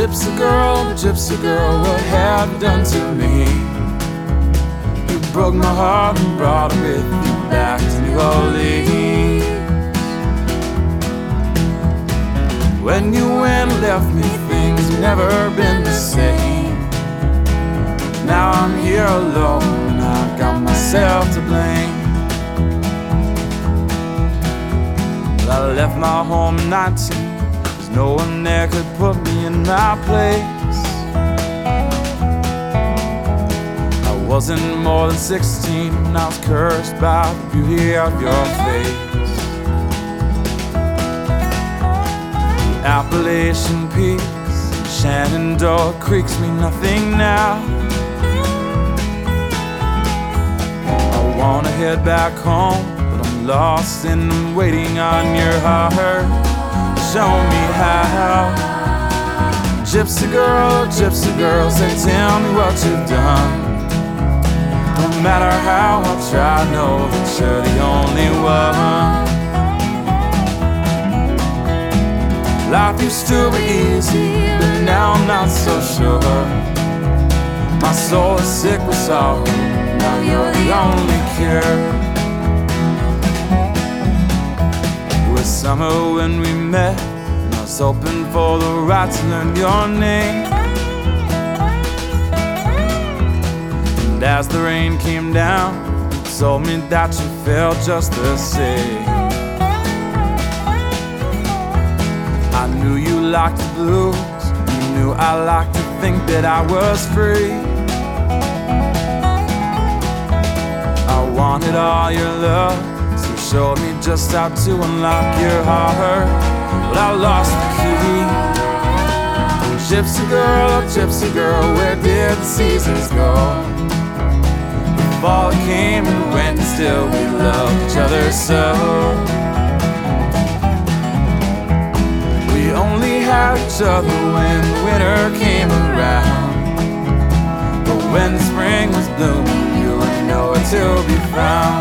gypsy girl, what have you done to me? You broke my heart and brought it with you back to New Orleans. When you went and left me, things have never been the same. Now I'm here alone, I got myself to blame. I left my home at 19, 'cause no one there could put me in my place. I wasn't more than 16 when I was cursed by the beauty of your face. The Appalachian Peaks and Shenandoah Creeks mean nothing now. I wanna head back home, lost and I'm waiting on your heart. Show me how. Gypsy girl, say tell me what you've done. No matter how I try, I know that you're the only one. Life used to be easy, but now I'm not so sure. My soul is sick with sorrow, now you're the only cure. Summer when we met, and I was hoping for the right to learn your name. And as the rain came down, you told me that you felt just the same. I knew you liked the blues, you knew I liked to think that I was free. I wanted all your love, showed me just how to unlock your heart, but I lost the key. Gypsy girl, where did the seasons go? The fall came and went, and still we loved each other so. We only had each other when the winter came around, but when the spring was blooming, you were nowhere to be found.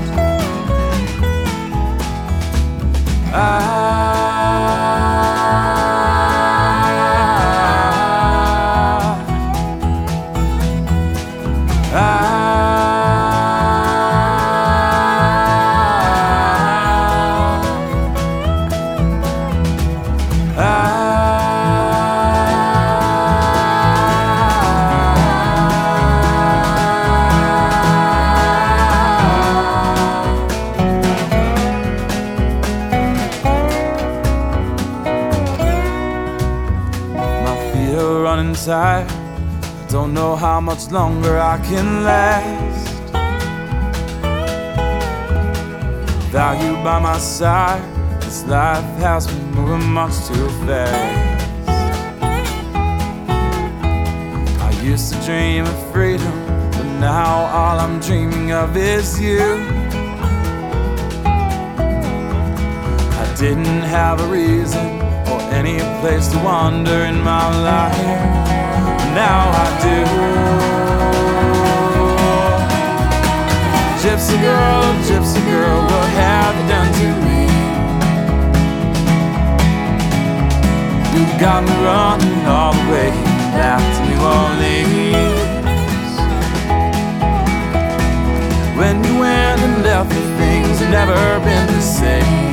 Running tired, I don't know how much longer I can last. Without you by my side, this life has been moving much too fast. I used to dream of freedom, but now all I'm dreaming of is you. I didn't have a reason or any place to wander in my life, now I do. Gypsy girl, what have you done to me? You got me running all the way back to New Orleans. When you went and left me, things have never been the same.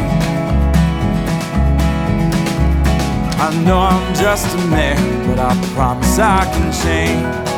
I know I'm just a man, but I promise I can change.